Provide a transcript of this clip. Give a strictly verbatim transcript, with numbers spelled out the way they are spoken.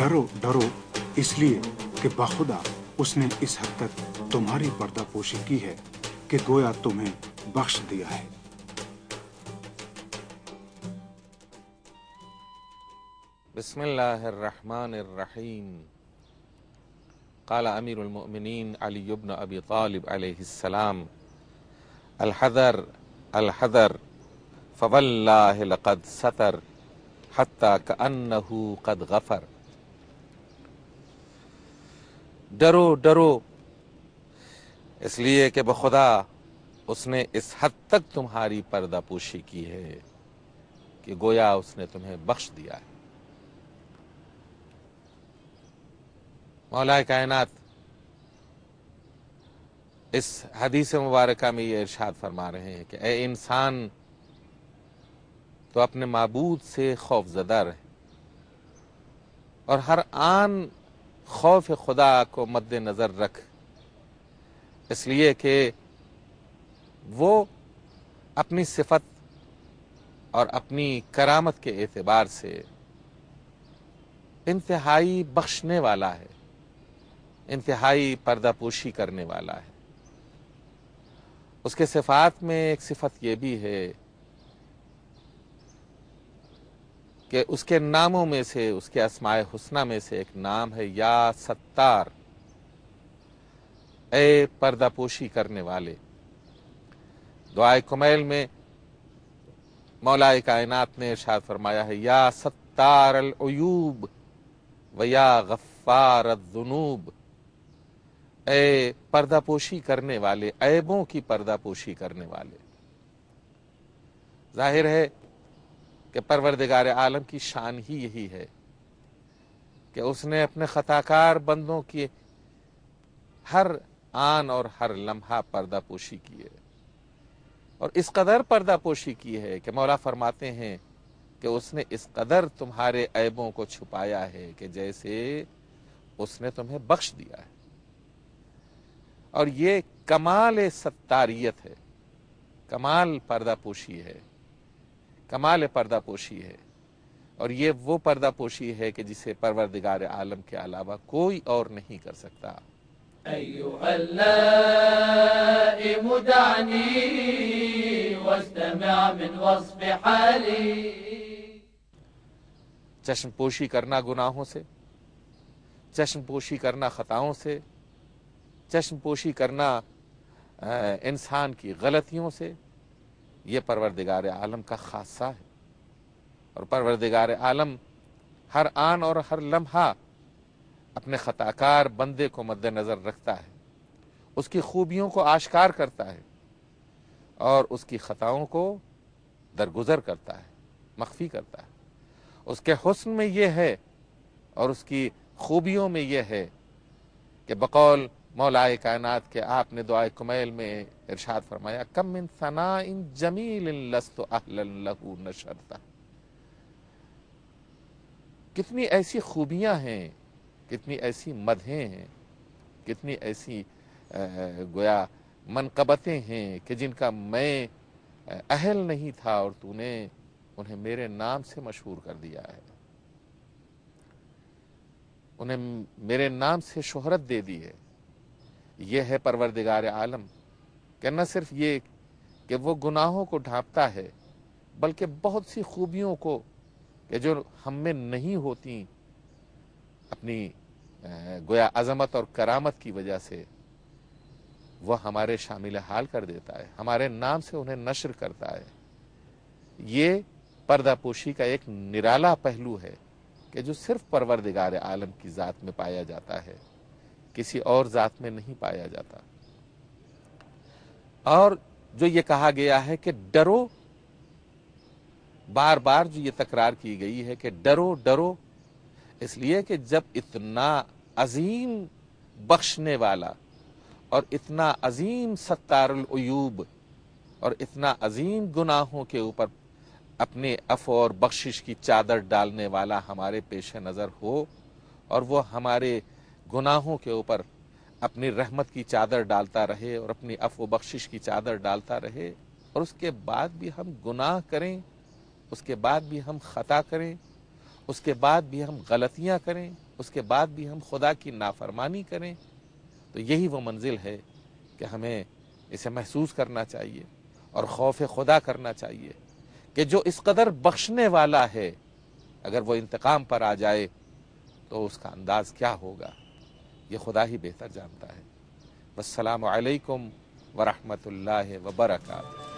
ڈرو ڈرو اس لیے کہ بخدا اس نے اس حد تک تمہاری پردہ پوشی کی ہے کہ گویا تمہیں بخش دیا ہے۔ بسم اللہ الرحمن الرحیم۔ قال امیر المؤمنین علی بن ابی طالب علیہ السلام: الحذر الحذر فواللہ لقد ستر حتی کأنہ قد غفر۔ ڈرو ڈرو اس لیے کہ بخدا اس نے اس حد تک تمہاری پردہ پوشی کی ہے کہ گویا اس نے تمہیں بخش دیا ہے۔ مولا کائنات اس حدیث مبارکہ میں یہ ارشاد فرما رہے ہیں کہ اے انسان تو اپنے معبود سے خوف زدہ رہے اور ہر آن خوف خدا کو مد نظر رکھ، اس لیے کہ وہ اپنی صفت اور اپنی کرامت کے اعتبار سے انتہائی بخشنے والا ہے، انتہائی پردہ پوشی کرنے والا ہے۔ اس کے صفات میں ایک صفت یہ بھی ہے کہ اس کے ناموں میں سے، اس کے اسماء حسنہ میں سے ایک نام ہے یا ستار، اے پردہ پوشی کرنے والے۔ دعائے کمیل میں مولا کائنات نے ارشاد فرمایا ہے: یا ستار العیوب و یا غفار الذنوب، اے پردہ پوشی کرنے والے، عیبوں کی پردہ پوشی کرنے والے۔ ظاہر ہے کہ پروردگار عالم کی شان ہی یہی ہے کہ اس نے اپنے خطاکار بندوں کی ہر آن اور ہر لمحہ پردہ پوشی کی ہے، اور اس قدر پردہ پوشی کی ہے کہ مولا فرماتے ہیں کہ اس نے اس قدر تمہارے عیبوں کو چھپایا ہے کہ جیسے اس نے تمہیں بخش دیا ہے۔ اور یہ کمال ستاریت ہے، کمال پردہ پوشی ہے، کمال پردہ پوشی ہے، اور یہ وہ پردہ پوشی ہے کہ جسے پروردگار عالم کے علاوہ کوئی اور نہیں کر سکتا۔ أيها اللائم دعني واستمع من وصف حالي۔ چشم پوشی کرنا گناہوں سے، چشم پوشی کرنا خطاؤں سے، چشم پوشی کرنا انسان کی غلطیوں سے، یہ پروردگار عالم کا خاصہ ہے، اور پروردگار عالم ہر آن اور ہر لمحہ اپنے خطاکار بندے کو مد نظر رکھتا ہے، اس کی خوبیوں کو آشکار کرتا ہے اور اس کی خطاؤں کو درگزر کرتا ہے، مخفی کرتا ہے۔ اس کے حسن میں یہ ہے اور اس کی خوبیوں میں یہ ہے کہ بقول مولا کائنات کے آپ نے دعائے کمیل میں ارشاد فرمایا: کم من ثناء جمیل لست اہلا لہ نشرتا۔ کتنی ایسی خوبیاں ہیں، کتنی ایسی مدحیں ہیں، کتنی ایسی گویا منقبتیں ہیں کہ جن کا میں اہل نہیں تھا اور تو نے انہیں میرے نام سے مشہور کر دیا ہے، انہیں میرے نام سے شہرت دے دی ہے۔ یہ ہے پروردگار عالم کہ نہ صرف یہ کہ وہ گناہوں کو ڈھانپتا ہے بلکہ بہت سی خوبیوں کو کہ جو ہم میں نہیں ہوتی، اپنی گویا عظمت اور کرامت کی وجہ سے وہ ہمارے شامل حال کر دیتا ہے، ہمارے نام سے انہیں نشر کرتا ہے۔ یہ پردہ پوشی کا ایک نرالا پہلو ہے کہ جو صرف پروردگار عالم کی ذات میں پایا جاتا ہے، کسی اور ذات میں نہیں پایا جاتا۔ اور جو یہ کہا گیا ہے کہ ڈرو، بار بار جو یہ تکرار کی گئی ہے کہ ڈرو ڈرو، اس لیے کہ جب اتنا عظیم بخشنے والا اور اتنا عظیم ستار العیوب اور اتنا عظیم گناہوں کے اوپر اپنے عفو اور بخشش کی چادر ڈالنے والا ہمارے پیش نظر ہو، اور وہ ہمارے گناہوں کے اوپر اپنی رحمت کی چادر ڈالتا رہے اور اپنی عفو و بخشش کی چادر ڈالتا رہے، اور اس کے بعد بھی ہم گناہ کریں، اس کے بعد بھی ہم خطا کریں، اس کے بعد بھی ہم غلطیاں کریں، اس کے بعد بھی ہم خدا کی نافرمانی کریں، تو یہی وہ منزل ہے کہ ہمیں اسے محسوس کرنا چاہیے اور خوف خدا کرنا چاہیے کہ جو اس قدر بخشنے والا ہے، اگر وہ انتقام پر آ جائے تو اس کا انداز کیا ہوگا، یہ خدا ہی بہتر جانتا ہے۔ والسلام علیکم ورحمۃ اللہ وبرکاتہ۔